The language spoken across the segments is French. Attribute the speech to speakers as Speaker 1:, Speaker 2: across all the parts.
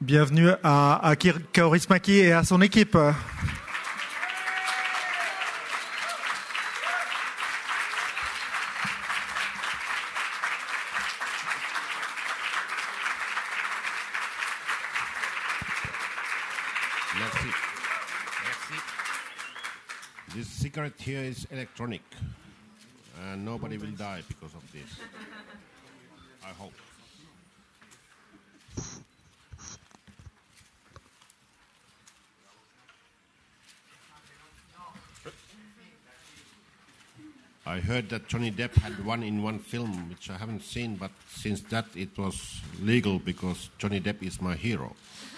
Speaker 1: Bienvenue à Aki Kaurismäki et à son équipe.
Speaker 2: Merci. Merci. This cigarette here is electronic, and nobody will die because of this. I hope. I heard that Johnny Depp had one in one film, which I haven't seen, but since that it was legal because Johnny Depp is my hero.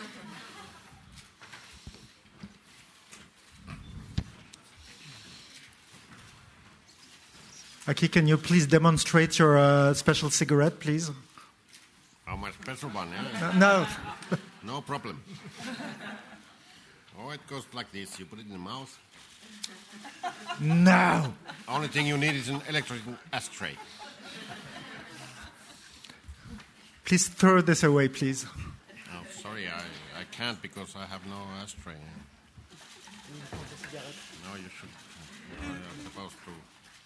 Speaker 1: Aki, can you please demonstrate your special cigarette, please?
Speaker 2: Oh, my special one, yeah?
Speaker 1: No.
Speaker 2: No problem. Oh, it goes like this. You put it in the mouth.
Speaker 1: No.
Speaker 2: Only thing you need is an electric ashtray.
Speaker 1: Please throw this away, please.
Speaker 2: Oh, sorry, I can't because I have no ashtray. No, you should. No, you're supposed to.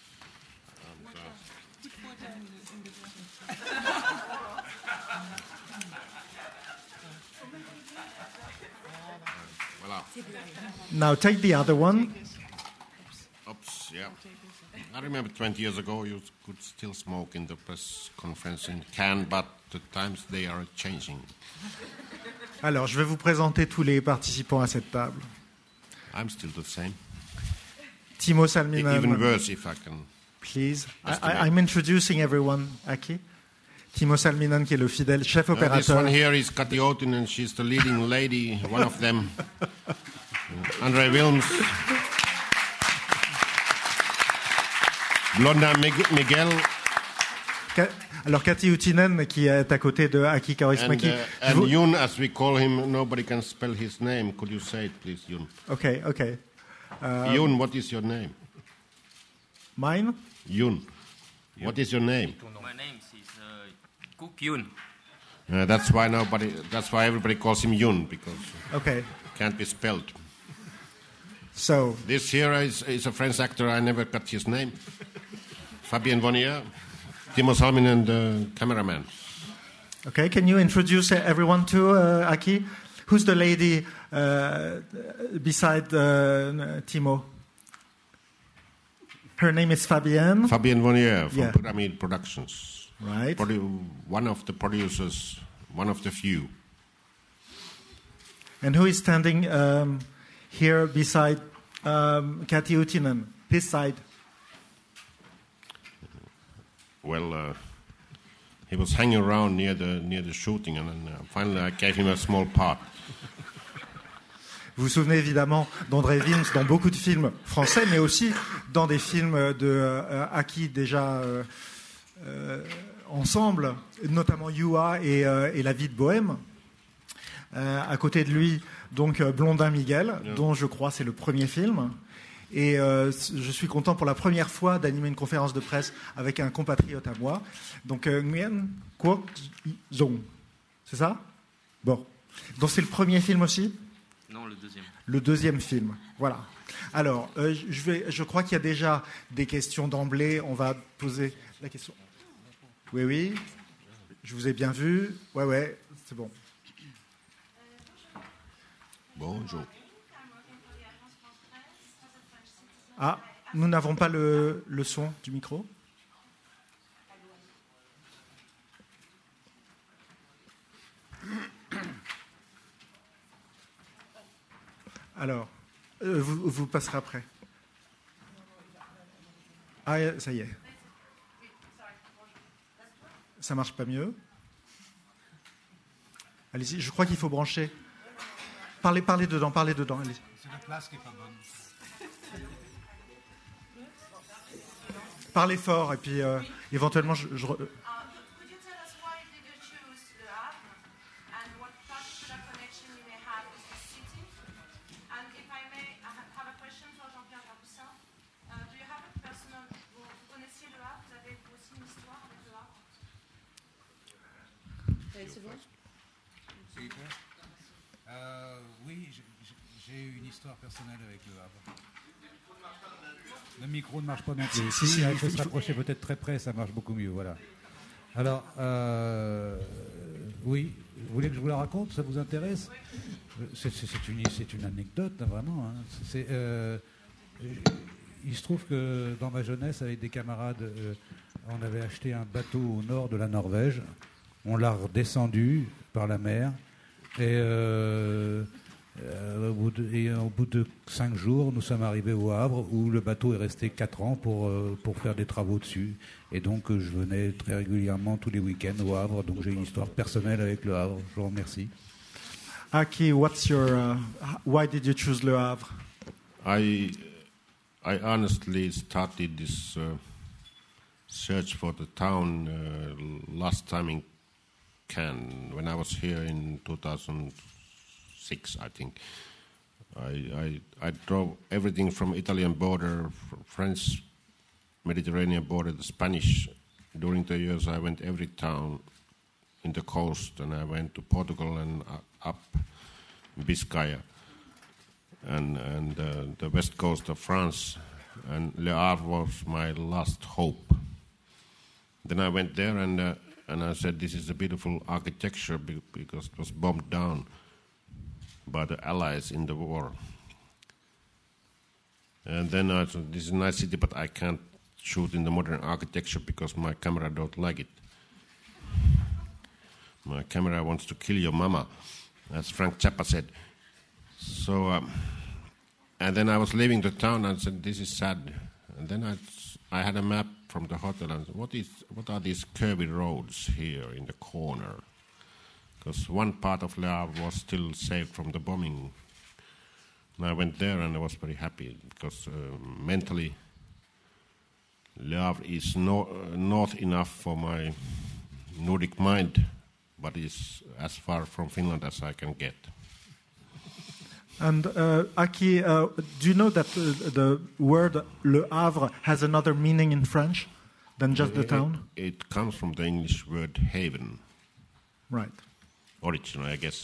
Speaker 2: Voilà.
Speaker 1: Now take the other one.
Speaker 2: Oops, yeah. I remember 20 years ago you could still smoke in the press conference in Cannes, but the times they are changing.
Speaker 1: Alors, je vais vous présenter tous les participants à cette table.
Speaker 2: I'm still the same.
Speaker 1: Timo Salminen.
Speaker 2: Even worse if I can.
Speaker 1: Please. I'm introducing everyone, Aki. Timo Salminen, qui est le fidèle chef
Speaker 2: This
Speaker 1: opérateur.
Speaker 2: one here is Kati Outinen, she's the leading lady, one of them. Andre Wilms. Blonda Miguel.
Speaker 1: Alors, Kati Outinen, qui est à côté de Aki Kaurismäki.
Speaker 2: And Yun, as we call him, nobody can spell his name. Could you say it, please, Yun?
Speaker 1: Okay.
Speaker 2: Yun, what is your name?
Speaker 1: Mine?
Speaker 2: Yun. What is your name?
Speaker 3: My name is Kuk Yun.
Speaker 2: That's why everybody calls him Yun, because
Speaker 1: Okay.
Speaker 2: it can't be spelled.
Speaker 1: So,
Speaker 2: This here is a French actor, I never got his name. Fabien Vonnier, Timo Salminen, the cameraman.
Speaker 1: okay, can you introduce everyone to Aki? Who's the lady beside Timo? Her name is Fabienne.
Speaker 2: Fabien Vonnier from
Speaker 1: Yeah.
Speaker 2: Pyramid Productions.
Speaker 1: Right.
Speaker 2: One of the producers, one of the few.
Speaker 1: And who is standing here beside Kati Outinen? This side.
Speaker 2: Well, he was hanging around near the shooting, and then finally I gave him a small part.
Speaker 1: Vous vous souvenez évidemment d'André Wilms dans beaucoup de films français, mais aussi dans des films de Aki déjà ensemble, notamment Yua et La vie de Bohème. À côté de lui, donc Blondin Miguel, dont je crois c'est le premier film. Et je suis content pour la première fois d'animer une conférence de presse avec un compatriote à moi. Donc Nguyen Quoc Zong. C'est ça? Bon. Donc c'est le premier film aussi?
Speaker 3: Non, le deuxième.
Speaker 1: Le deuxième film. Voilà. Alors, je crois qu'il y a déjà des questions d'emblée. On va poser la question. Oui. Je vous ai bien vu. Ouais, c'est bon.
Speaker 2: Bonjour.
Speaker 1: Ah, nous n'avons pas le son du micro. Alors, vous passerez après. Ah, ça y est. Ça marche pas mieux. Allez-y, je crois qu'il faut brancher. Parlez dedans, allez-y.
Speaker 4: C'est la place qui est pas bonne.
Speaker 1: Parlez fort et puis éventuellement je
Speaker 5: Could you tell us why did you choose the app and what particular connection you may have with the city? And if I may, I have a question for Jean-Pierre Laroussin. Do you have a personal... Vous connaissiez le app? Vous avez aussi une histoire avec le app?
Speaker 4: C'est clair? J'ai une histoire personnelle avec le Havre. Le micro ne marche pas non plus. Si, il faut se rapprocher peut-être très près, ça marche beaucoup mieux. Voilà. Alors, oui, vous voulez que je vous la raconte? Ça vous intéresse? C'est une anecdote, hein, vraiment. Hein. Il se trouve que dans ma jeunesse, avec des camarades, on avait acheté un bateau au nord de la Norvège. On l'a redescendu par la mer. Et au bout de 5 jours, nous sommes arrivés au Havre, où le bateau est resté 4 ans pour faire des travaux dessus. Et donc, je venais très régulièrement tous les week-ends au Havre. Donc, j'ai une histoire personnelle avec le Havre. Je vous remercie.
Speaker 1: Aki, why did you choose Le Havre?
Speaker 2: I honestly started this search for the town last time in Cannes, when I was here in 2006, I think. I drove everything from Italian border, French Mediterranean border, the Spanish. During the years, I went every town in the coast, and I went to Portugal and up Biscaya and the west coast of France. And Le Havre was my last hope. Then I went there and I said, this is a beautiful architecture because it was bombed down by the Allies in the war. And then I said, this is a nice city, but I can't shoot in the modern architecture because my camera don't like it. My camera wants to kill your mama, as Frank Zappa said. So, and then I was leaving the town and said, this is sad. And then I had a map from the hotel and said, what are these curvy roads here in the corner? Because one part of Le Havre was still saved from the bombing. And I went there and I was very happy because mentally Le Havre is north enough for my Nordic mind, but is as far from Finland as I can get.
Speaker 1: And Aki, do you know that the word Le Havre has another meaning in French than just the town?
Speaker 2: It comes from the English word haven.
Speaker 1: Right.
Speaker 2: Originally, I guess.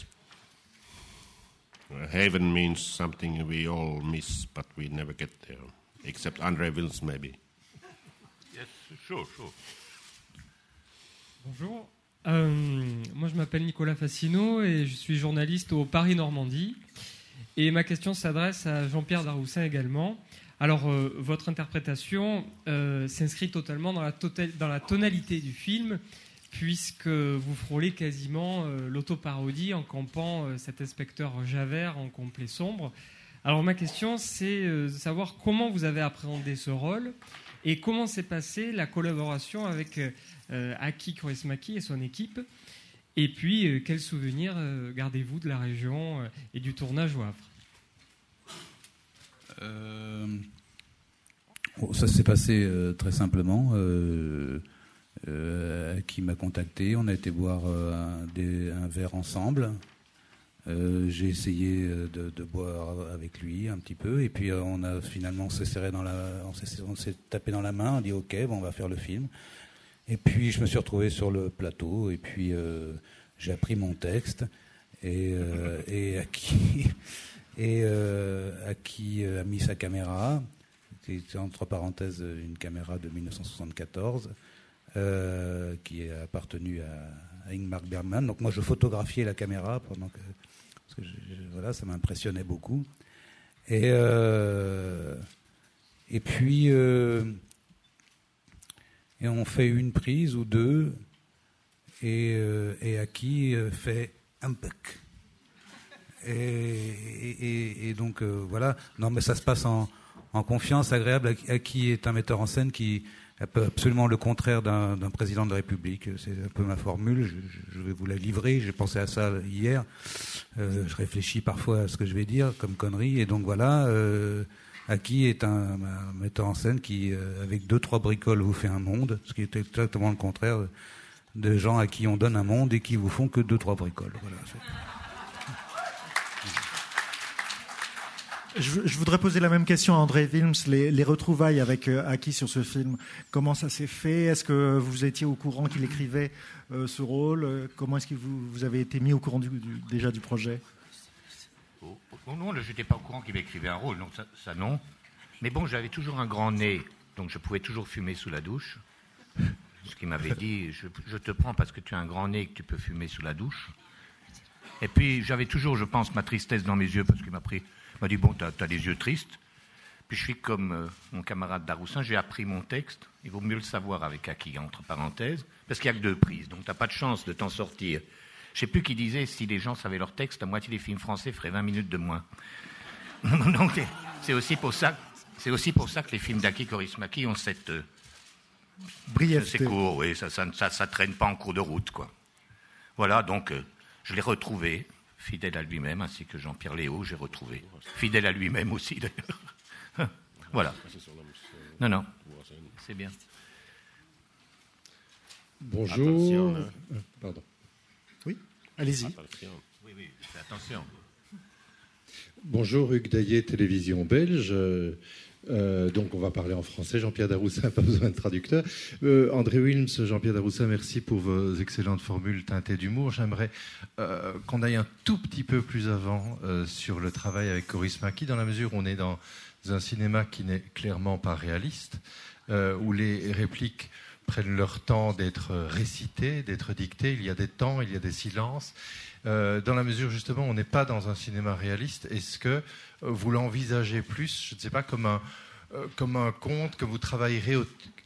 Speaker 2: Haven means something we all miss, but we never get there. Except André Wills, maybe.
Speaker 6: Yes, sure.
Speaker 7: Bonjour. Moi, je m'appelle Nicolas Fassino et je suis journaliste au Paris-Normandie. Et ma question s'adresse à Jean-Pierre Daroussin également. Alors, votre interprétation s'inscrit totalement dans la tonalité du film, puisque vous frôlez quasiment l'autoparodie en campant cet inspecteur Javert en complet sombre. Alors, ma question, c'est de savoir comment vous avez appréhendé ce rôle et comment s'est passée la collaboration avec Aki Kaurismäki et son équipe. Et puis, quels souvenirs gardez-vous de la région et du tournage au Havre?
Speaker 4: Ça s'est passé très simplement. Qui m'a contacté, on a été boire un verre ensemble. J'ai essayé de boire avec lui un petit peu, et puis on s'est tapé dans la main, on dit ok, bon, on va faire le film. Et puis je me suis retrouvé sur le plateau, et puis j'ai appris mon texte, et Aki a mis sa caméra, qui était entre parenthèses une caméra de 1974, qui a appartenu à Ingmar Bergman. Donc moi je photographiais la caméra parce que voilà, ça m'impressionnait beaucoup. Et puis et on fait une prise ou deux, et Aki fait un puck. Et donc voilà. Non, mais ça se passe en confiance agréable. Aki est un metteur en scène qui absolument le contraire d'un président de la République. C'est un peu ma formule. Je vais vous la livrer. J'ai pensé à ça hier. Je réfléchis parfois à ce que je vais dire comme connerie. Et donc voilà, Aki est un metteur en scène qui, avec 2-3 bricoles, vous fait un monde. Ce qui est exactement le contraire de gens à qui on donne un monde et qui vous font que 2-3 bricoles. Voilà.
Speaker 1: Je voudrais poser la même question à André Wilms, les retrouvailles avec Aki sur ce film. Comment ça s'est fait? Est-ce que vous étiez au courant qu'il écrivait ce rôle? Comment est-ce que vous avez été mis au courant déjà du projet?
Speaker 6: Bon, non, je n'étais pas au courant qu'il m'écrivait un rôle, donc ça non. Mais bon, j'avais toujours un grand nez, donc je pouvais toujours fumer sous la douche. Ce qu'il m'avait dit, je te prends parce que tu as un grand nez et que tu peux fumer sous la douche. Et puis j'avais toujours, je pense, ma tristesse dans mes yeux, parce qu'il m'a dit, bon, t'as des yeux tristes. Puis je suis comme mon camarade Daroussin, j'ai appris mon texte. Il vaut mieux le savoir avec Aki, entre parenthèses, parce qu'il n'y a que 2 prises, donc t'as pas de chance de t'en sortir. Je sais plus qui disait, si les gens savaient leur texte, la moitié des films français feraient 20 minutes de moins. Donc c'est aussi pour ça que les films d'Aki Kaurismäki ont cette
Speaker 1: brièveté.
Speaker 6: C'est court, oui, ça traîne pas en cours de route, quoi. Voilà, donc je l'ai retrouvé, fidèle à lui-même, ainsi que Jean-Pierre Léaud, j'ai retrouvé. Fidèle à lui-même aussi, d'ailleurs. Voilà. Non, c'est bien.
Speaker 8: Bonjour. Pardon.
Speaker 1: Oui, allez-y.
Speaker 6: Oui, fais attention.
Speaker 8: Bonjour, Hugues Daillet, télévision belge. Donc on va parler en français. Jean-Pierre Daroussin, pas besoin de traducteur. André Wilms, Jean-Pierre Daroussin, merci pour vos excellentes formules teintées d'humour. J'aimerais qu'on aille un tout petit peu plus avant sur le travail avec Kaurismäki, dans la mesure où on est dans un cinéma qui n'est clairement pas réaliste, où les répliques prennent leur temps d'être récitées, d'être dictées. Il y a des temps, il y a des silences. Dans la mesure, justement, on n'est pas dans un cinéma réaliste. Est-ce que vous l'envisagez plus, je ne sais pas, comme un conte que vous travailleriez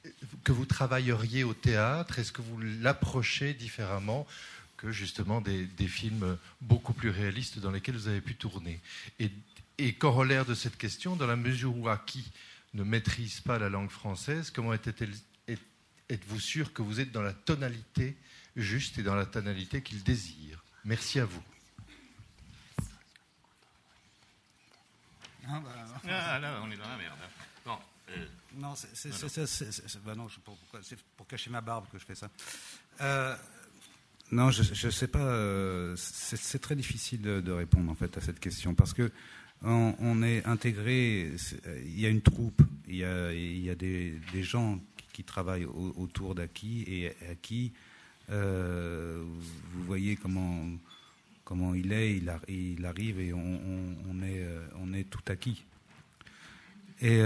Speaker 8: au théâtre? Est-ce que vous l'approchez différemment que, justement, des films beaucoup plus réalistes dans lesquels vous avez pu tourner? Et corollaire de cette question, dans la mesure où Aki ne maîtrise pas la langue française, comment êtes-vous sûr que vous êtes dans la tonalité juste et dans la tonalité qu'il désire? Merci à vous.
Speaker 6: Là, on est dans la merde. Bon,
Speaker 4: non, c'est pour cacher ma barbe que je fais ça. Non, je sais pas. C'est très difficile de répondre en fait à cette question parce que on est intégré. Il y a une troupe, il y a des gens qui travaillent autour d'Aki et Aki. Vous voyez comment il est, il arrive et on est tout acquis. Et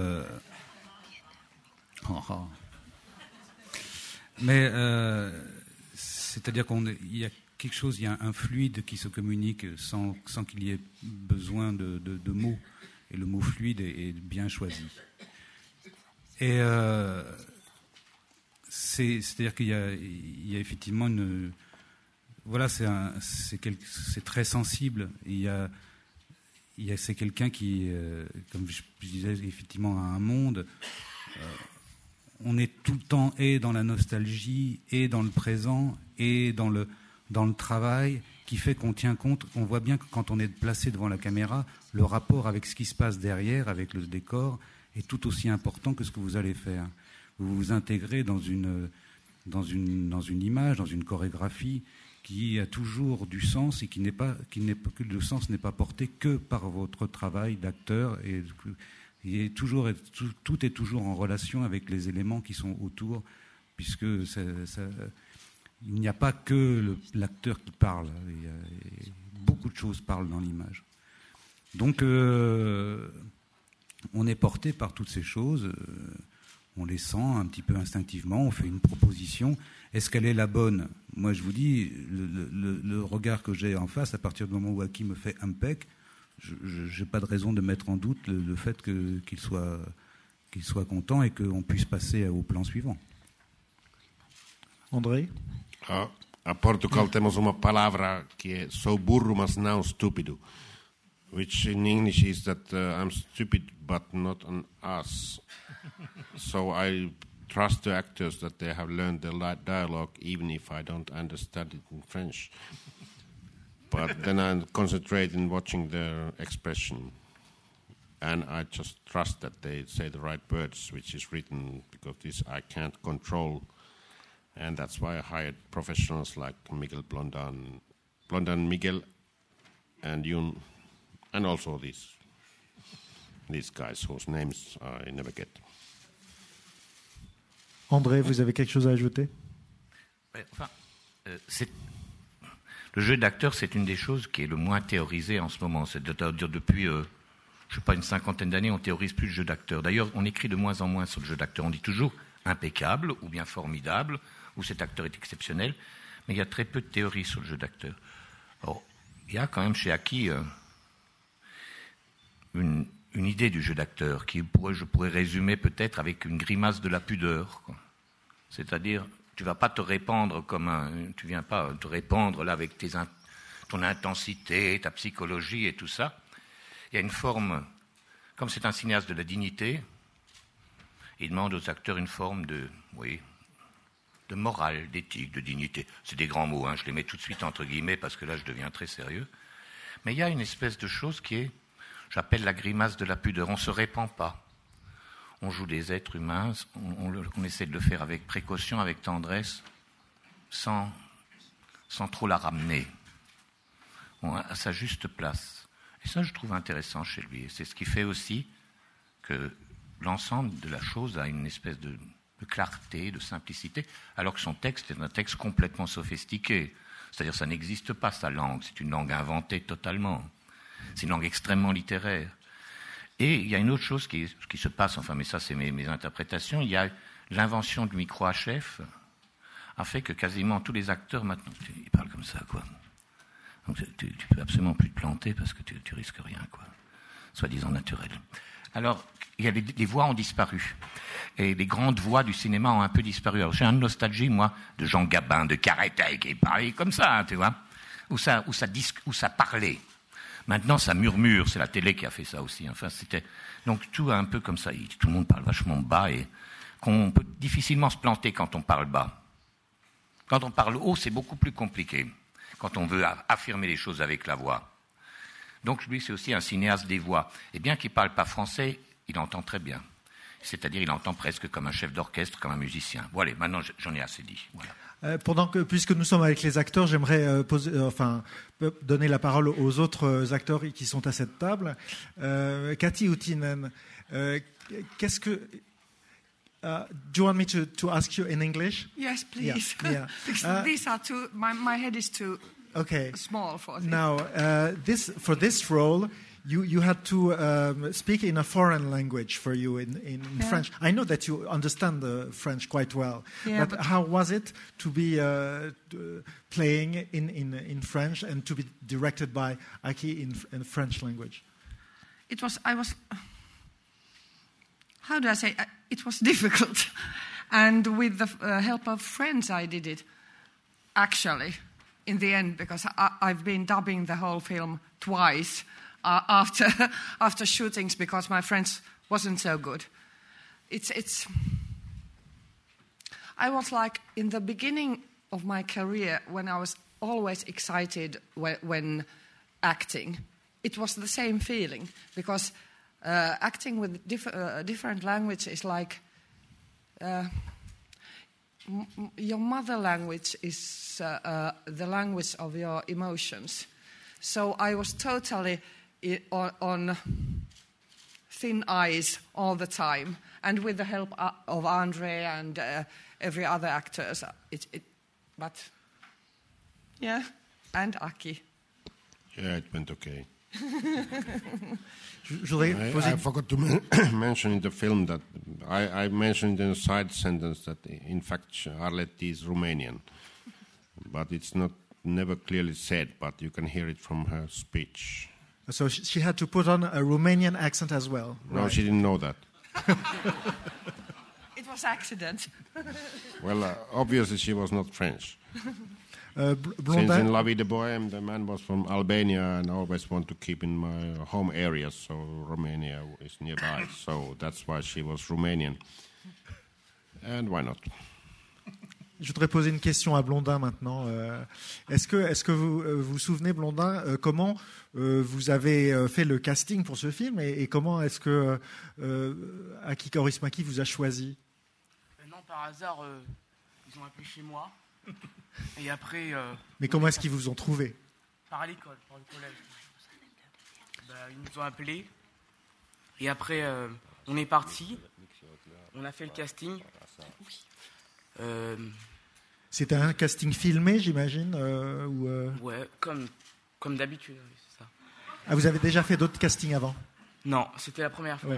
Speaker 4: mais c'est-à-dire qu'il y a quelque chose, il y a un fluide qui se communique sans qu'il y ait besoin de mots. Et le mot fluide est bien choisi. Et c'est-à-dire qu'il y a effectivement une... Voilà, c'est très sensible. C'est quelqu'un qui, comme je disais, effectivement, a un monde. On est tout le temps et dans la nostalgie, et dans le présent, et dans le travail, qui fait qu'on tient compte. On voit bien que quand on est placé devant la caméra, le rapport avec ce qui se passe derrière, avec le décor, est tout aussi important que ce que vous allez faire. Vous vous intégrez dans une image, dans une chorégraphie qui a toujours du sens et que le sens n'est pas porté que par votre travail d'acteur et tout est toujours en relation avec les éléments qui sont autour, puisque il n'y a pas que l'acteur qui parle, beaucoup de choses parlent dans l'image. Donc on est porté par toutes ces choses. On les sent un petit peu instinctivement, on fait une proposition. Est-ce qu'elle est la bonne? Moi, je vous dis, le regard que j'ai en face, à partir du moment où Aki me fait impec, je n'ai pas de raison de mettre en doute le fait qu'il soit content et qu'on puisse passer au plan suivant.
Speaker 1: André?
Speaker 2: A Portugal temos uma palavra que é sou burro, mas não estúpido, which in English is that I'm stupid but not an ass. So I trust the actors that they have learned the dialogue, even if I don't understand it in French. But then I concentrate in watching their expression, and I just trust that they say the right words, which is written, because this I can't control, and that's why I hired professionals like Miguel Blondan Miguel, and Yun, and also these guys whose names I never get.
Speaker 1: André, vous avez quelque chose à ajouter?
Speaker 6: Enfin, Le jeu d'acteur, c'est une des choses qui est le moins théorisée en ce moment. C'est-à-dire depuis, je sais pas, une cinquantaine d'années, on théorise plus le jeu d'acteur. D'ailleurs, on écrit de moins en moins sur le jeu d'acteur. On dit toujours impeccable ou bien formidable, ou cet acteur est exceptionnel, mais il y a très peu de théories sur le jeu d'acteur. Alors, il y a quand même chez Aki une idée du jeu d'acteur je pourrais résumer peut-être avec une grimace de la pudeur, quoi. C'est-à-dire, tu vas pas te répandre tu viens pas te répandre là avec ton intensité, ta psychologie et tout ça. Il y a une forme, comme c'est un cinéaste de la dignité, il demande aux acteurs une forme de morale, d'éthique, de dignité. C'est des grands mots, hein, je les mets tout de suite entre guillemets parce que là je deviens très sérieux. Mais il y a une espèce de chose qui est, j'appelle la grimace de la pudeur. On ne se répand pas. On joue des êtres humains, on essaie de le faire avec précaution, avec tendresse, sans trop la ramener, à sa juste place. Et ça, je trouve intéressant chez lui. Et c'est ce qui fait aussi que l'ensemble de la chose a une espèce de clarté, de simplicité, alors que son texte est un texte complètement sophistiqué. C'est-à-dire ça n'existe pas, sa langue. C'est une langue inventée totalement. C'est une langue extrêmement littéraire. Et il y a une autre chose qui se passe, enfin, mais ça c'est mes interprétations, il y a l'invention du micro HF a fait que quasiment tous les acteurs maintenant, ils parlent comme ça, quoi. Donc tu peux absolument plus te planter parce que tu risques rien, quoi. Soi-disant naturel. Alors, les voix ont disparu. Et les grandes voix du cinéma ont un peu disparu. Alors, j'ai une nostalgie, moi, de Jean Gabin, de Carretel, qui parlait comme ça, tu vois, où ça parlait. Maintenant, ça murmure. C'est la télé qui a fait ça aussi. Enfin, donc tout un peu comme ça. Tout le monde parle vachement bas et qu'on peut difficilement se planter quand on parle bas. Quand on parle haut, c'est beaucoup plus compliqué. Quand on veut affirmer les choses avec la voix. Donc lui, c'est aussi un cinéaste des voix. Et bien qu'il ne parle pas français, il entend très bien. C'est-à-dire, il entend presque comme un chef d'orchestre, comme un musicien. Bon, allez, maintenant, j'en ai assez dit. Voilà.
Speaker 1: Puisque nous sommes avec les acteurs, j'aimerais donner la parole aux autres acteurs qui sont à cette table. Kati Uttinen, qu'est-ce que... do you want me to ask you in English?
Speaker 9: Yes, please.
Speaker 1: Yeah.
Speaker 9: Because these are too... My head is too small for this.
Speaker 1: Now, for this role... You had to speak in a foreign language for you in French. I know that you understand the French quite well, but how was it to be playing in French and to be directed by Aki in French language?
Speaker 9: How do I say? It was difficult. And with the help of friends, I did it, actually, in the end, because I've been dubbing the whole film twice. After shootings, because my French wasn't so good. I was like in the beginning of my career when I was always excited when acting. It was the same feeling because acting with different language is like your mother language is the language of your emotions. So I was totally on thin ice all the time, and with the help of Andre and every other actors, and Aki.
Speaker 2: Yeah, it went okay.
Speaker 1: I
Speaker 2: forgot to mention in the film that I mentioned in a side sentence that in fact Arlette is Romanian, but it's never clearly said, but you can hear it from her speech.
Speaker 1: So she had to put on a Romanian accent as well.
Speaker 2: No,
Speaker 1: right?
Speaker 2: She didn't know that.
Speaker 9: It was accident.
Speaker 2: Well, obviously she was not French.
Speaker 1: Blondin?
Speaker 2: Since in La Vie de Bohème, the man was from Albania, and I always want to keep in my home area, so Romania is nearby. So that's why she was Romanian. And why not?
Speaker 1: Je voudrais poser une question à Blondin maintenant. Est-ce que vous vous souvenez, Blondin, comment vous avez fait le casting pour ce film et comment est-ce que Aki Kaurismäki vous a choisi?
Speaker 10: Non, par hasard, ils ont appelé chez moi. Et après...
Speaker 1: Mais comment est-ce qu'ils vous ont trouvé?
Speaker 10: Par l'école, par le collège. Ils nous ont appelés. Et après, on est parti. On a fait le casting.
Speaker 1: C'était un casting filmé, j'imagine
Speaker 10: Ouais, comme d'habitude, oui, c'est ça.
Speaker 1: Ah, vous avez déjà fait d'autres castings avant?
Speaker 10: Non, c'était la première fois.
Speaker 1: Ouais.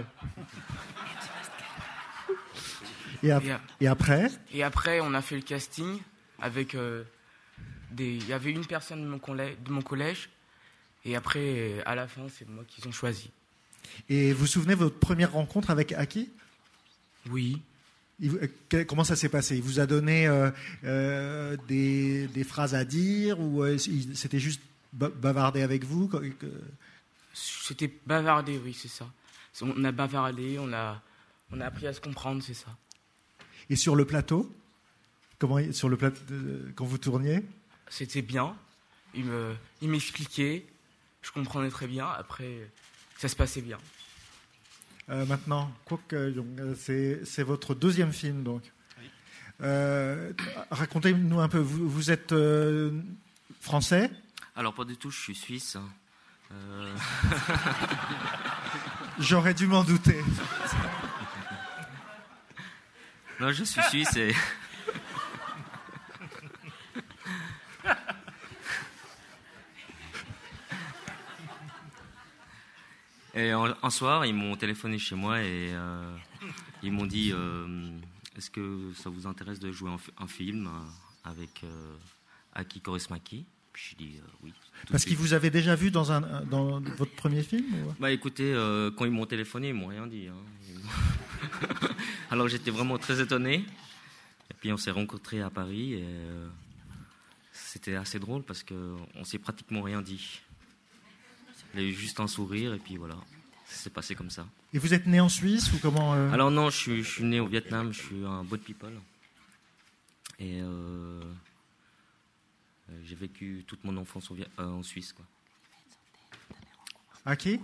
Speaker 1: Et après?
Speaker 10: Et après, on a fait le casting avec il y avait une personne de mon collège. Et après, à la fin, c'est moi qu'ils ont choisi.
Speaker 1: Et vous vous souvenez de votre première rencontre avec Aki?
Speaker 10: Oui.
Speaker 1: Comment ça s'est passé? Il vous a donné des phrases à dire ou c'était juste bavarder avec vous?
Speaker 10: C'était bavarder, oui, c'est ça. On a bavardé, on a appris à se comprendre, c'est ça.
Speaker 1: Et sur le plateau? Quand vous tourniez?
Speaker 10: C'était bien. Il m'expliquait. Je comprenais très bien. Après, ça se passait bien.
Speaker 1: Maintenant, c'est votre deuxième film, donc. Oui. Racontez-nous un peu. Vous êtes français?
Speaker 3: Alors, pas du tout, je suis suisse.
Speaker 1: J'aurais dû m'en douter.
Speaker 3: Non, je suis suisse et... Et un soir, ils m'ont téléphoné chez moi et ils m'ont dit est-ce que ça vous intéresse de jouer un film avec Aki Kaurismäki? Puis j'ai dit oui.
Speaker 1: Parce qu'ils vous avaient déjà vu dans votre premier film ou...
Speaker 3: Bah écoutez, quand ils m'ont téléphoné, ils m'ont rien dit. Hein. Alors j'étais vraiment très étonné. Et puis on s'est rencontrés à Paris et c'était assez drôle parce qu'on s'est pratiquement rien dit. Il y a eu juste un sourire et puis voilà, ça s'est passé comme ça.
Speaker 1: Et vous êtes né en Suisse ou comment
Speaker 3: Alors non, je suis né au Vietnam, je suis un Boat People. Et j'ai vécu toute mon enfance en Suisse, quoi.
Speaker 1: Aki,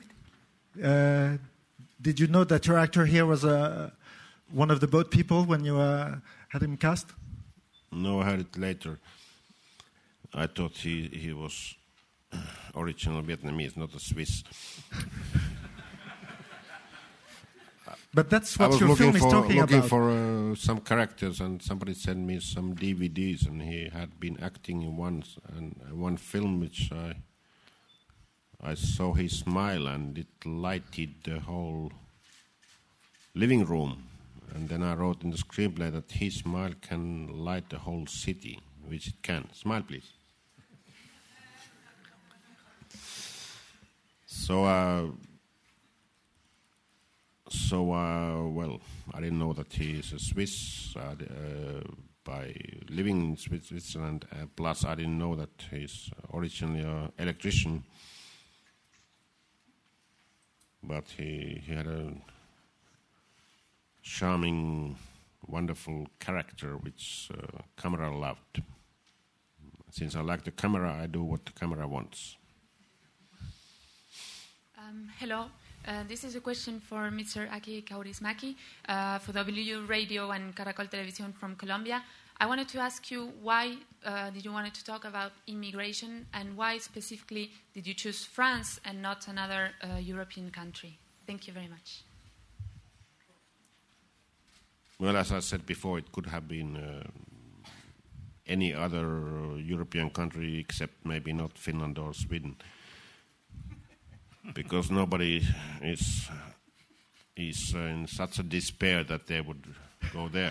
Speaker 1: did you know that your actor here was one of the Boat People when you had him cast?
Speaker 2: No, I heard it later. I thought he was original Vietnamese, not a Swiss.
Speaker 1: But that's what your film is talking about.
Speaker 2: I was looking for some characters, and somebody sent me some DVDs, and he had been acting in one film which I saw his smile, and it lighted the whole living room. And then I wrote in the screenplay that his smile can light the whole city, which it can. Smile, please. Well, I didn't know that he is a Swiss by living in Switzerland. Plus, I didn't know that he's originally an electrician. But he had a charming, wonderful character which camera loved. Since I like the camera, I do what the camera wants.
Speaker 11: Hello. This is a question for Mr. Aki Kaurismäki for W Radio and Caracol Television from Colombia. I wanted to ask you why did you want to talk about immigration and why specifically did you choose France and not another European country? Thank you very much.
Speaker 2: Well, as I said before, it could have been any other European country except maybe not Finland or Sweden. Because nobody is in such a despair that they would go there.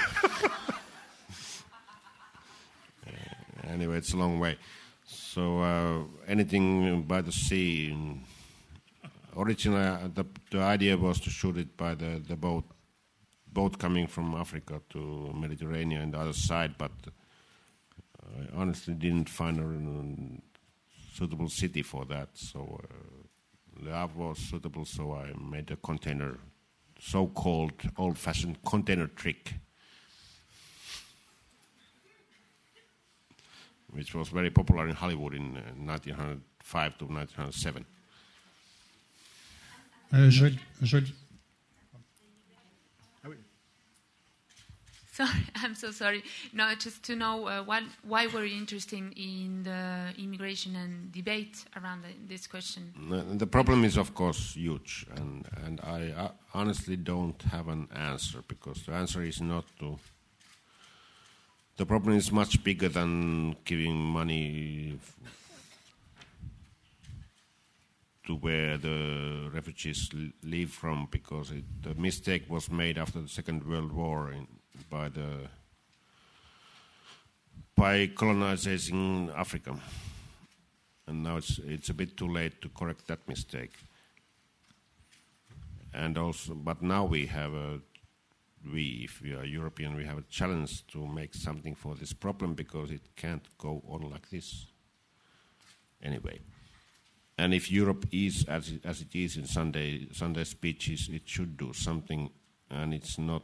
Speaker 2: Anyway, it's a long way. So anything by the sea. Originally, the idea was to shoot it by the boat coming from Africa to Mediterranean and the other side, but I honestly didn't find a suitable city for that. So Le Havre was suitable, so I made a container, so-called old-fashioned container trick, which was very popular in Hollywood in 1905 to 1907.
Speaker 11: Sorry, I'm so sorry. No, just to know why were you interested in the immigration and debate around this question?
Speaker 2: The problem is, of course, huge, and I honestly don't have an answer, because the answer is not to the problem is much bigger than giving money to where the refugees leave from, because the mistake was made after the Second World War by colonizing Africa, and now it's a bit too late to correct that mistake. And also, but now if we are European, we have a challenge to make something for this problem, because it can't go on like this anyway. And if Europe is as it is in Sunday speeches, it should do something, and it's not.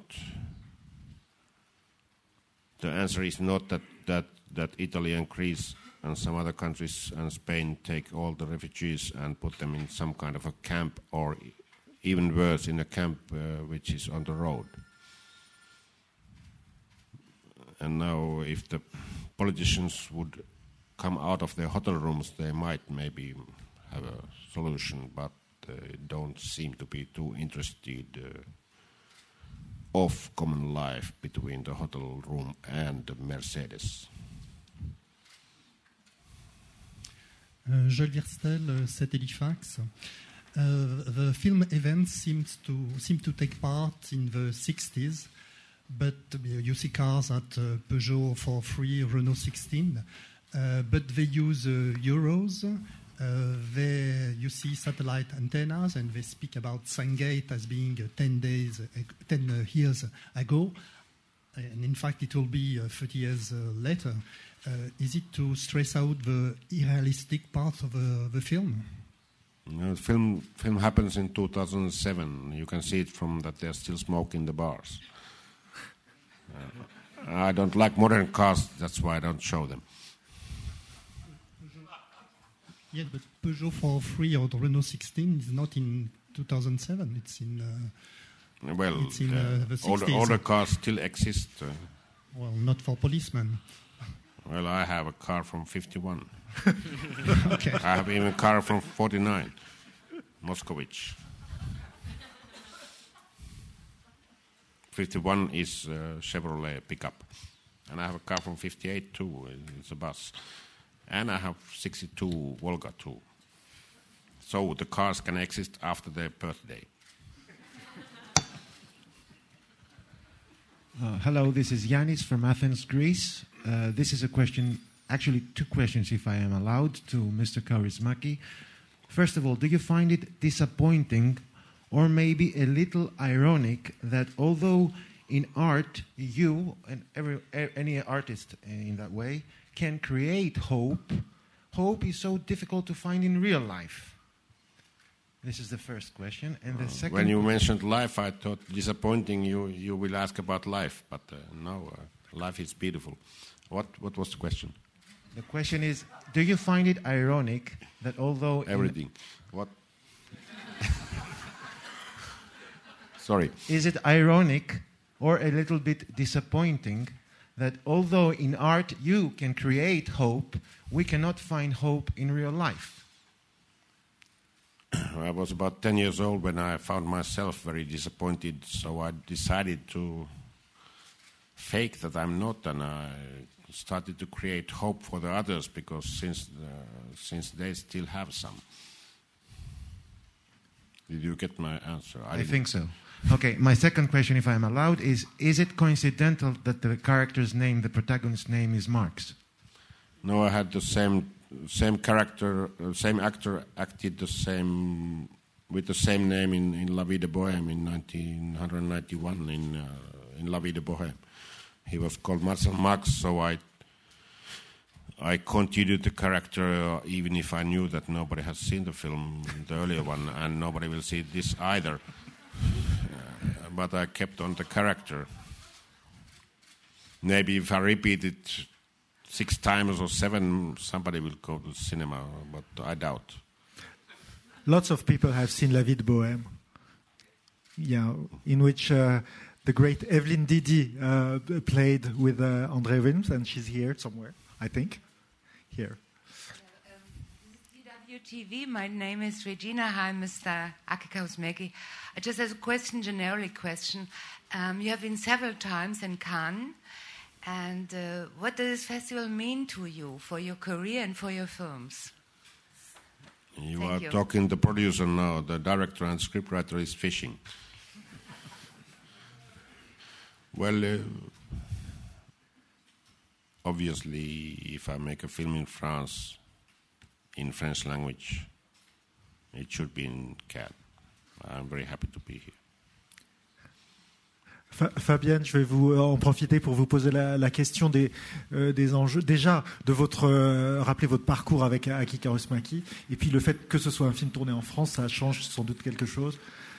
Speaker 2: The answer is not that Italy and Greece and some other countries and Spain take all the refugees and put them in some kind of a camp, or even worse, in a camp which is on the road. And now, if the politicians would come out of their hotel rooms, they might maybe have a solution, but they don't seem to be too interested of common life between the hotel room and the Mercedes.
Speaker 12: Joel Virstel, Satellifax. The film events seem to take part in the 60s, but you see cars at Peugeot 403, Renault 16, but they use Euros. You see satellite antennas, and they speak about Sungate as being 10 years ago, and in fact it will be 30 years later. Is it to stress out the unrealistic part of the film?
Speaker 2: No, the film happens in 2007. You can see it from that there's still smoke in the bars. I don't like modern cars, that's why I don't show them.
Speaker 12: Yeah, but Peugeot 403 or the Renault 16 is not in 2007. It's in the 60s.
Speaker 2: Older cars still exist.
Speaker 12: Well, not for policemen.
Speaker 2: Well, I have a car from 51.
Speaker 12: Okay.
Speaker 2: I have even a car from 49, Moscovich. 51 is Chevrolet pickup. And I have a car from 58 too, it's a bus. And I have 62 Volga too. So the cars can exist after their birthday.
Speaker 13: Hello, this is Yanis from Athens, Greece. This is a question, actually two questions if I am allowed, to Mr. Kaurismäki. First of all, do you find it disappointing or maybe a little ironic that although in art you and any artist in that way can create hope, hope is so difficult to find in real life? This is the first question. And the second...
Speaker 2: When you mentioned life, I thought disappointing you will ask about life, but no, life is beautiful. What was the question?
Speaker 13: The question is, do you find it ironic that although...
Speaker 2: Everything. What? Sorry.
Speaker 13: Is it ironic or a little bit disappointing that although in art you can create hope, we cannot find hope in real life?
Speaker 2: I was about 10 years old when I found myself very disappointed, so I decided to fake that I'm not, and I started to create hope for the others, because since they still have some. Did you get my answer?
Speaker 13: I think so. Okay, my second question, if I'm allowed, is it coincidental that the character's name, the protagonist's name, is Marx?
Speaker 2: No, I had the same character, same actor acted with the same name in La Vie de Bohème in 1991 in La Vie de Bohème. He was called Marcel Marx, so I continued the character even if I knew that nobody has seen the film, the earlier one, and nobody will see this either. But I kept on the character. Maybe if I repeat it 6 times or 7, somebody will go to the cinema, but I doubt.
Speaker 1: Lots of people have seen La Vie de Bohème, in which the great Evelyn Didi played with André Wilms, and she's here somewhere, I think. Here.
Speaker 14: DWTV, my name is Regina. Hi, Mr. Aki Kaurismäki. I just have a question, generic question. You have been several times in Cannes, And what does this festival mean to you, for your career and for your films?
Speaker 2: You
Speaker 14: Thank
Speaker 2: are
Speaker 14: you.
Speaker 2: talking the producer now. The director and scriptwriter is fishing. Well, obviously, if I make a film in France, in French language, it should be in Cannes. I'm very happy to be here.
Speaker 1: Fabienne, je vais vous en profiter pour vous poser la question des enjeux. Déjà, de rappeler votre parcours avec Aki Kaurismäki, et puis le fait que ce soit un film tourné en France, ça change sans doute quelque chose.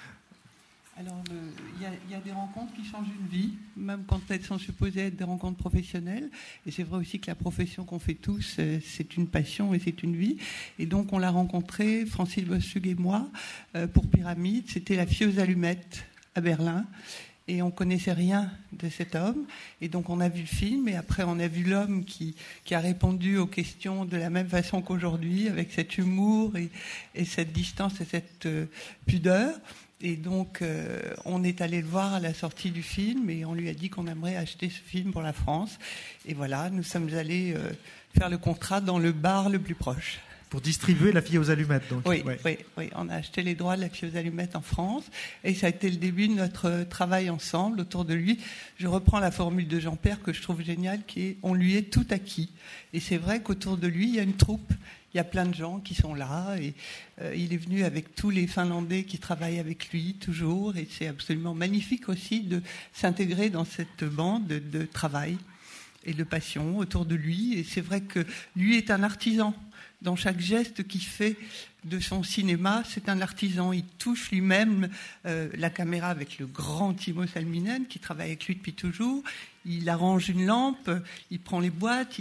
Speaker 15: Alors, il y a des rencontres qui changent une vie, même quand elles sont supposées être des rencontres professionnelles. Et c'est vrai aussi que la profession qu'on fait tous, c'est une passion et c'est une vie. Et donc, on l'a rencontré, Francis Bossug et moi, pour Pyramide. C'était la fieuse allumette à Berlin. Et on ne connaissait rien de cet homme. Et donc, on a vu le film. Et après, on a vu l'homme qui a répondu aux questions de la même façon qu'aujourd'hui, avec cet humour et cette distance et cette pudeur. Et donc, on est allé le voir à la sortie du film et on lui a dit qu'on aimerait acheter ce film pour la France. Et voilà, nous sommes allés faire le contrat dans le bar le plus proche.
Speaker 1: Pour distribuer La fille aux allumettes, donc.
Speaker 15: Oui,
Speaker 1: ouais.
Speaker 15: oui, on a acheté les droits de La fille aux allumettes en France et ça a été le début de notre travail ensemble autour de lui. Je reprends la formule de Jean-Pierre que je trouve géniale, qui est « on lui est tout acquis ». Et c'est vrai qu'autour de lui, il y a une troupe. Il y a plein de gens qui sont là et il est venu avec tous les Finlandais qui travaillent avec lui toujours et c'est absolument magnifique aussi de s'intégrer dans cette bande de travail et de passion autour de lui. Et c'est vrai que lui est un artisan. Dans chaque geste qu'il fait de son cinéma, c'est un artisan. Il touche lui-même la caméra avec le grand Timo Salminen, qui travaille avec lui depuis toujours. Il arrange une lampe, il prend les boîtes,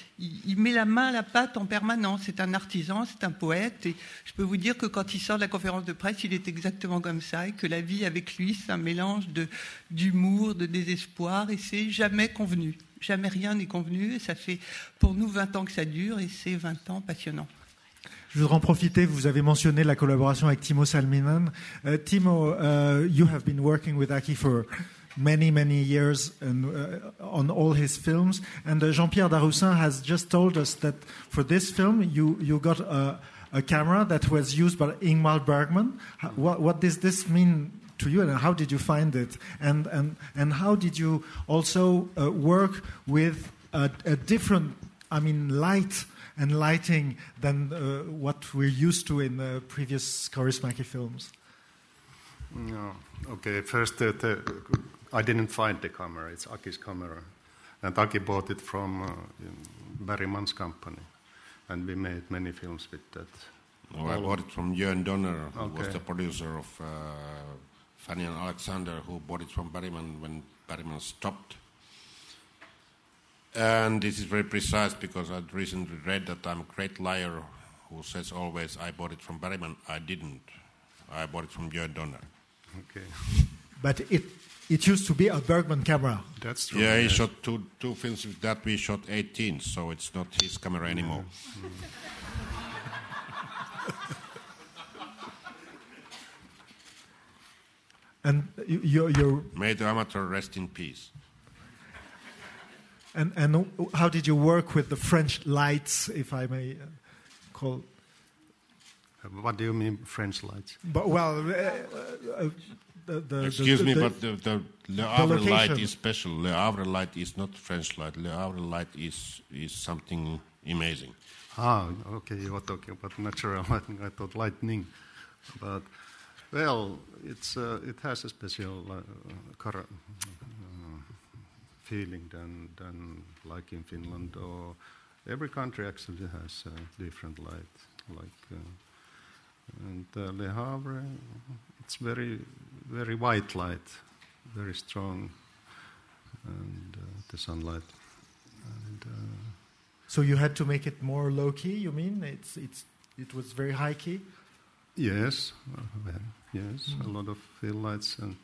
Speaker 15: il met la main à la pâte en permanence. C'est un artisan, c'est un poète. Et je peux vous dire que quand il sort de la conférence de presse, il est exactement comme ça. Et que la vie avec lui, c'est un mélange d'humour, de désespoir. Et c'est jamais convenu. Jamais rien n'est convenu. Et ça fait pour nous 20 ans que ça dure. Et c'est 20 ans passionnants.
Speaker 1: Je voudrais en profiter, vous avez mentionné la collaboration avec Timo Salminen. Timo, you have been working with Aki for many years and, on all his films. And Jean-Pierre Daroussin has just told us that for this film you got a camera that was used by Ingmar Bergman. What does this mean to you and how did you find it? And how did you also work with a different, light and lighting than what we're used to in previous Kaurismäki films?
Speaker 16: No. Okay, first I didn't find the camera. It's Aki's camera. And Aki bought it from Bergman's company. And we made many films with that.
Speaker 2: No, I bought it from Jörn Donner, who was the producer of Fanny and Alexander, who bought it from Bergman when Bergman stopped. And this is very precise because I'd recently read that I'm a great liar who says always, I bought it from Bergman. I didn't. I bought it from Jörn Donner.
Speaker 16: Okay.
Speaker 1: But it used to be a Bergman camera.
Speaker 16: That's true.
Speaker 2: Yeah, he shot two films with that. We shot 18, so it's not his camera anymore.
Speaker 1: And you're
Speaker 2: May the amateur rest in peace.
Speaker 1: And how did you work with the French lights, if I may call?
Speaker 16: What do you mean, French lights?
Speaker 1: But, well,
Speaker 2: Excuse me, but the Le Havre light is special. Le Havre light is not French light. Le Havre light is something amazing.
Speaker 16: Ah, okay, you were talking about natural lighting. I thought lightning. But, well, it has a special feeling than like in Finland, or every country actually has a different light. And Le Havre, it's very, very white light, very strong, and the sunlight. And,
Speaker 1: so you had to make it more low key. You mean it was very high key?
Speaker 16: Yes, yes, a lot of fill lights and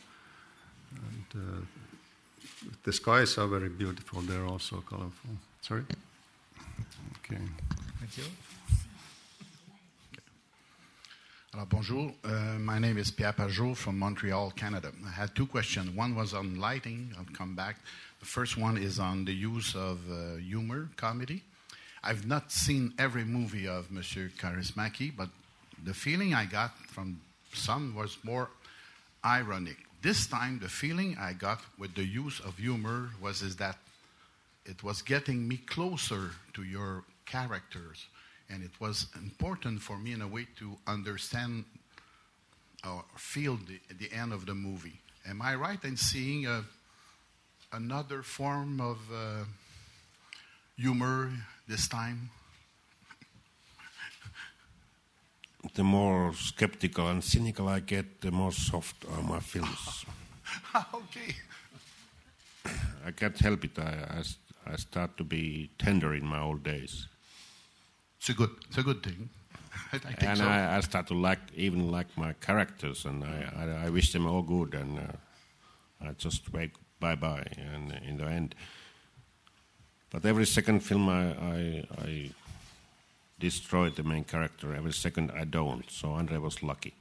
Speaker 16: the skies are very beautiful. They're also colorful. Sorry? Okay.
Speaker 1: Thank you.
Speaker 17: Alors, bonjour. My name is Pierre Pajot from Montreal, Canada. I had two questions. One was on lighting. I'll come back. The first one is on the use of humor, comedy. I've not seen every movie of Monsieur Kaurismäki, but the feeling I got from some was more ironic. This time, the feeling I got with the use of humor is that it was getting me closer to your characters. And it was important for me in a way to understand or feel the end of the movie. Am I right in seeing another form of humor this time?
Speaker 2: The more skeptical and cynical I get, the more soft are my films.
Speaker 17: Okay.
Speaker 2: I can't help it. I start to be tender in my old days.
Speaker 17: It's a good thing. I think
Speaker 2: and
Speaker 17: so.
Speaker 2: I start to like my characters, and I wish them all good, and I just wave bye-bye, and in the end. But every second film I destroy the main character. Every second I don't. So Andre was lucky.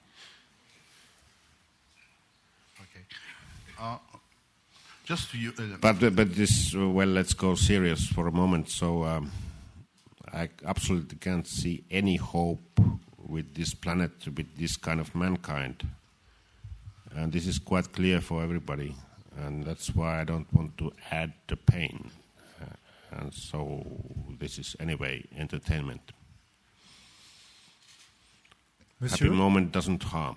Speaker 17: Okay. Just to you.
Speaker 2: But this let's go serious for a moment. So. I absolutely can't see any hope with this planet, with this kind of mankind. And this is quite clear for everybody. And that's why I don't want to add the pain. And so this is, anyway, entertainment.
Speaker 1: Monsieur?
Speaker 2: Happy moment doesn't harm.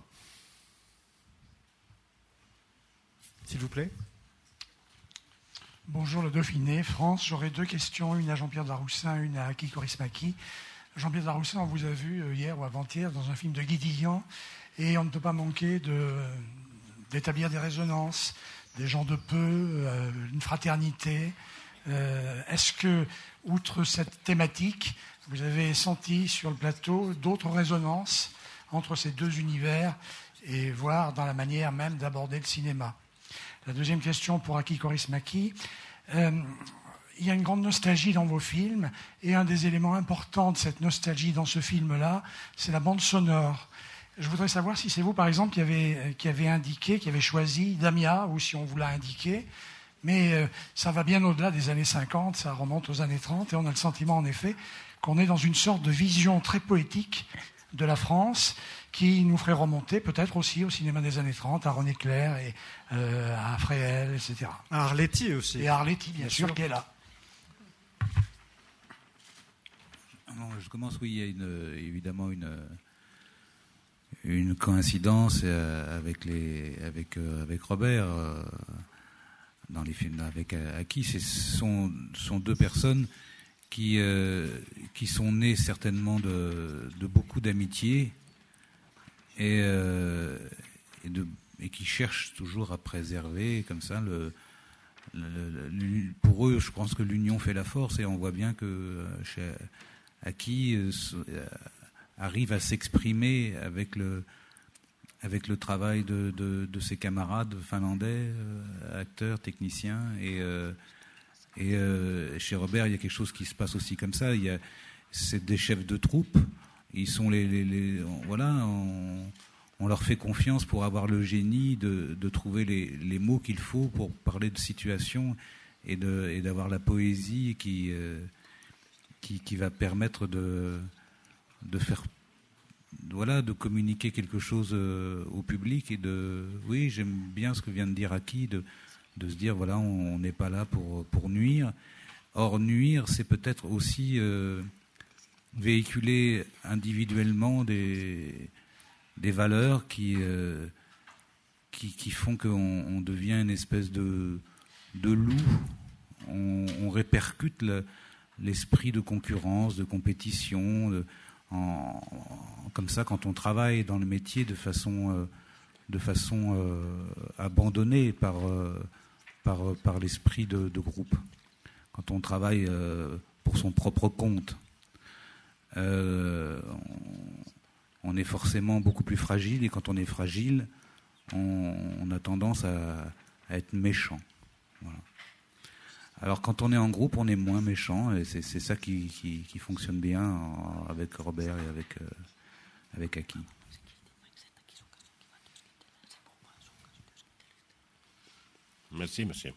Speaker 1: S'il vous plaît.
Speaker 18: Bonjour le Dauphiné, France. J'aurais deux questions, une à Jean-Pierre Daroussin, une à Aki Kaurismäki. Jean-Pierre Daroussin, on vous a vu hier ou avant-hier dans un film de Guy Dillian, et on ne peut pas manquer d'établir des résonances, des gens de peu, une fraternité. Est-ce que, outre cette thématique, vous avez senti sur le plateau d'autres résonances entre ces deux univers, et voire dans la manière même d'aborder le cinéma? La deuxième question pour Aki Kaurismäki. Il y a une grande nostalgie dans vos films, et un des éléments importants de cette nostalgie dans ce film-là, c'est la bande sonore. Je voudrais savoir si c'est vous, par exemple, qui avez indiqué, qui avez choisi Damia, ou si on vous l'a indiqué, mais ça va bien au-delà des années 50, ça remonte aux années 30, et on a le sentiment, en effet, qu'on est dans une sorte de vision très poétique de la France, qui nous ferait remonter peut-être aussi au cinéma des années 30, à René Clair et à Fréhel, etc.
Speaker 1: À Arletty aussi.
Speaker 18: Et à Arletty, bien sûr, qui est là.
Speaker 4: Non, je commence, oui, il y a évidemment une coïncidence avec Robert dans les films avec Aki. Ce sont deux personnes qui sont nées certainement de beaucoup d'amitié et qui cherchent toujours à préserver comme ça pour eux, je pense que l'union fait la force, et on voit bien que chez Aki arrive à s'exprimer avec le travail de ses camarades finlandais, acteurs, techniciens, et chez Robert il y a quelque chose qui se passe aussi comme ça. C'est des chefs de troupe, ils sont voilà, on leur fait confiance pour avoir le génie de trouver les mots qu'il faut pour parler de situation, et d'avoir la poésie qui va permettre de faire, voilà, de communiquer quelque chose au public, et oui, j'aime bien ce que vient de dire Aki, de se dire, voilà, on n'est pas là pour nuire. Or, nuire, c'est peut-être aussi véhiculer individuellement des valeurs qui font qu'on devient une espèce de loup. On répercute l'esprit de concurrence, de compétition, comme ça, quand on travaille dans le métier de façon abandonnée par l'esprit de groupe. Quand on travaille pour son propre compte, on est forcément beaucoup plus fragile, et quand on est fragile, on a tendance à être méchant. Voilà. Alors quand on est en groupe, on est moins méchant, et c'est ça qui fonctionne bien avec Robert et avec Aki.
Speaker 2: Merci, monsieur.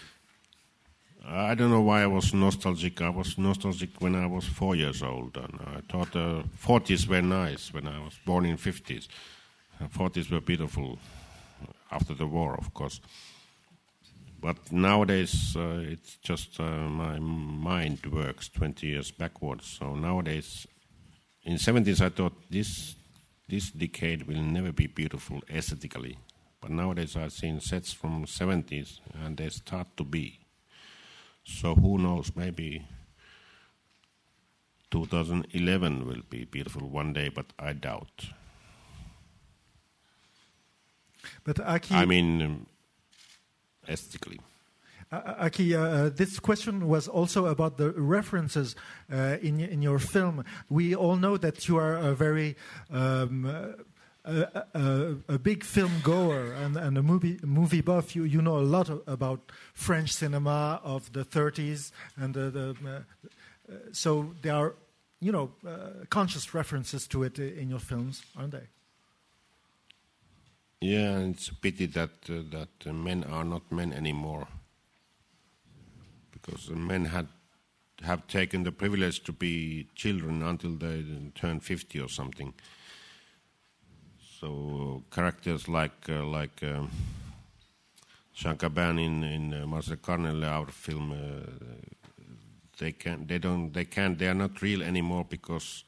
Speaker 2: I don't know why I was nostalgic. I was nostalgic when I was 4 years old, and I thought 40s were nice when I was born in 50s. 40s were beautiful after the war, of course. But nowadays, it's just my mind works 20 years backwards. So nowadays, in 70s, I thought this decade will never be beautiful aesthetically. But nowadays, I've seen sets from 70s, and they start to be. So who knows, maybe 2011 will be beautiful one day, but I doubt.
Speaker 1: But Aki,
Speaker 2: I mean, aesthetically.
Speaker 1: Aki, this question was also about the references in your film. We all know that you are a very a big film goer and a movie buff. You know a lot about French cinema of the 30s, and so there are, conscious references to it in your films, aren't they?
Speaker 2: Yeah, and it's a pity that men are not men anymore, because men have taken the privilege to be children until they turn 50 or something. So characters like Jean Gabin in Marcel Carnel, our film, they are not real anymore because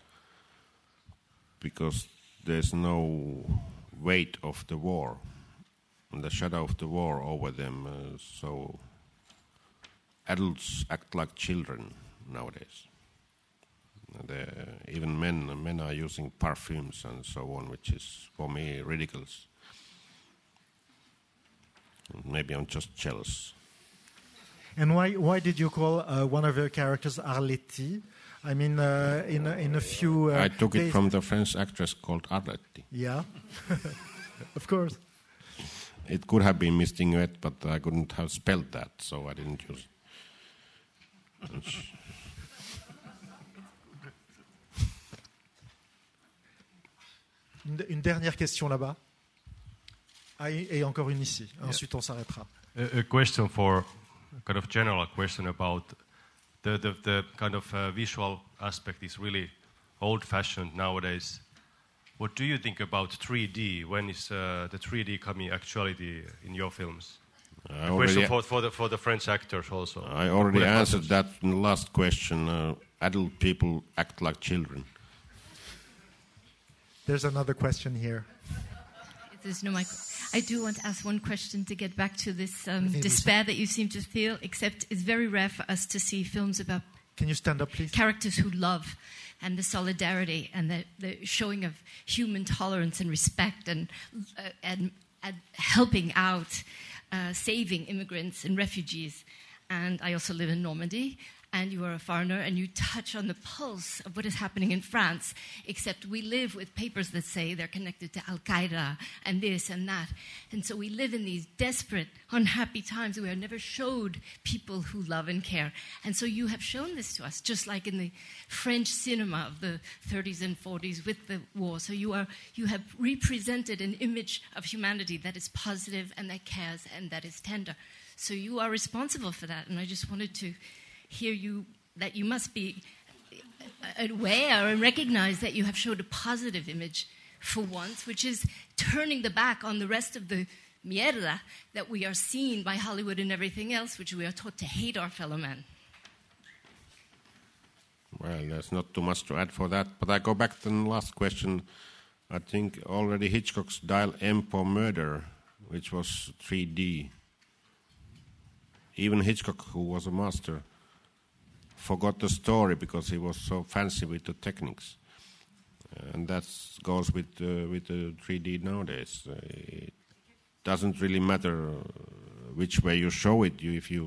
Speaker 2: there's no weight of the war and the shadow of the war over them. So adults act like children nowadays. Even men are using perfumes and so on, which is for me ridiculous. Maybe I'm just jealous.
Speaker 1: And why did you call one of your characters Arletty? I mean, in a few
Speaker 2: I took
Speaker 1: days...
Speaker 2: it from the French actress called Arletty.
Speaker 1: Yeah, of course.
Speaker 2: It could have been Mistinguett, but I couldn't have spelled that, so I didn't use it.
Speaker 1: Une dernière question là-bas. Et encore une ici. Ensuite, on s'arrêtera.
Speaker 19: A question for kind of general question about the kind of visual aspect is really old-fashioned nowadays. What do you think about 3D? When is the 3D coming actuality in your films? A question for the French actors also.
Speaker 2: I already answered that in the last question. Adult people act like children.
Speaker 1: There's another question here.
Speaker 20: I do want to ask one question to get back to this despair that you seem to feel, except it's very rare for us to see films about
Speaker 1: Can you stand up, please?
Speaker 20: Characters who love and the solidarity and the showing of human tolerance and respect and helping out, saving immigrants and refugees. And I also live in Normandy. And you are a foreigner, and you touch on the pulse of what is happening in France, except we live with papers that say they're connected to Al-Qaeda and this and that. And so we live in these desperate, unhappy times where we never showed people who love and care. And so you have shown this to us, just like in the French cinema of the 30s and 40s with the war. So you have represented an image of humanity that is positive and that cares and that is tender. So you are responsible for that, and I just wanted to hear you, that you must be aware and recognize that you have showed a positive image for once, which is turning the back on the rest of the mierda that we are seen by Hollywood and everything else, which we are taught to hate our fellow man.
Speaker 2: Well, there's not too much to add for that, but I go back to the last question. I think already Hitchcock's Dial M for Murder, which was 3D. Even Hitchcock, who was a master, forgot the story because he was so fancy with the techniques, and that goes with the 3D nowadays. It doesn't really matter which way you show it.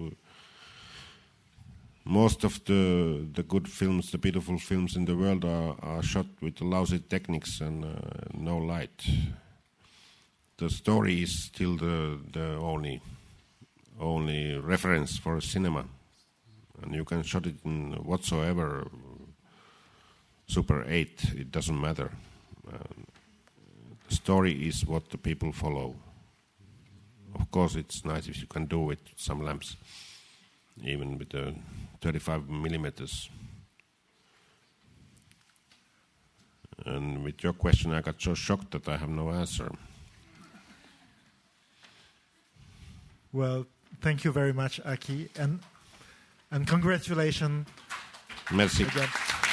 Speaker 2: Most of the good films, the beautiful films in the world, are shot with lousy techniques and no light. The story is still the only reference for cinema. And you can shot it in whatsoever, Super 8, it doesn't matter. The story is what the people follow. of course, it's nice if you can do it with some lamps, even with the 35 millimeters. And with your question, I got so shocked that I have no answer.
Speaker 1: Well, thank you very much, Aki, and congratulations.
Speaker 2: Merci.
Speaker 1: Again.